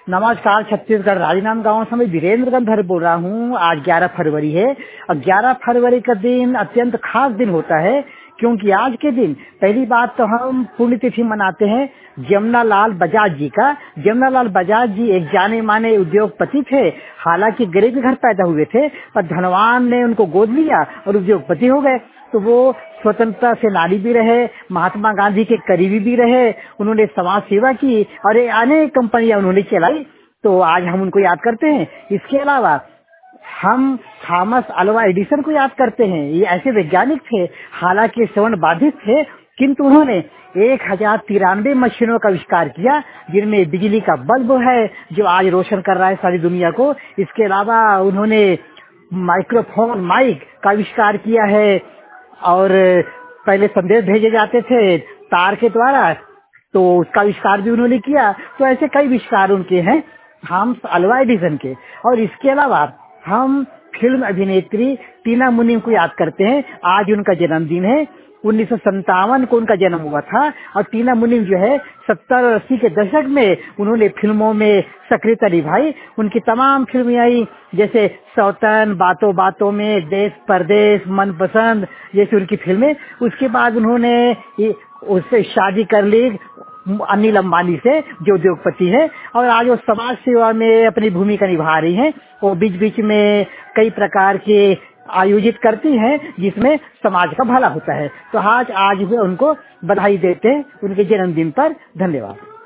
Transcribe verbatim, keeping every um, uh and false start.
नमस्कार। छत्तीसगढ़ राजनांद गांव से मैं वीरेंद्र गंधर बोल रहा हूँ। आज ग्यारह फरवरी है और ग्यारह फरवरी का दिन अत्यंत खास दिन होता है, क्योंकि आज के दिन पहली बात तो हम पुण्यतिथि मनाते हैं जमुना लाल बजाज जी का। जमुना लाल बजाज जी एक जाने माने उद्योगपति थे। हालांकि गरीब घर पैदा हुए थे, पर धनवान ने उनको गोद लिया और उद्योगपति हो गए। तो वो स्वतंत्रता सेनानी भी रहे, महात्मा गांधी के करीबी भी रहे, उन्होंने समाज सेवा की और अनेक कंपनियां उन्होंने चलाई। तो आज हम उनको याद करते हैं। इसके अलावा हम थॉमस अल्वा एडिसन को याद करते हैं। ये ऐसे वैज्ञानिक थे, हालांकि श्रवण बाधित थे, किंतु उन्होंने एक हजार तिरानवे मशीनों का आविष्कार किया, जिनमें बिजली का बल्ब है जो आज रोशन कर रहा है सारी दुनिया को। इसके अलावा उन्होंने माइक्रोफोन माइक का आविष्कार किया है, और पहले संदेश भेजे जाते थे तार के द्वारा, तो उसका आविष्कार भी उन्होंने किया। तो ऐसे कई आविष्कार उनके हैं, हम अल्वा एडिसन के। और इसके अलावा हम फिल्म अभिनेत्री टीना मुनीम को याद करते हैं। आज उनका जन्मदिन है। उन्नीस सौ संतावन को उनका जन्म हुआ था। और टीना मुनीम जो है सत्तर और अस्सी के दशक में उन्होंने फिल्मों में सक्रियता निभाई। उनकी तमाम फिल्में आई, जैसे सौतन, बातों बातों में, देश परदेश, मनपसंद जैसी उनकी फिल्में। उसके बाद उन्होंने उससे शादी कर ली अनिल अंबानी से, जो उद्योगपति है, और आज वो समाज सेवा में अपनी भूमिका निभा रही हैं। वो बीच बीच में कई प्रकार के आयोजित करती हैं जिसमें समाज का भला होता है। तो आज आज भी उनको बधाई देते हैं उनके जन्मदिन पर। धन्यवाद।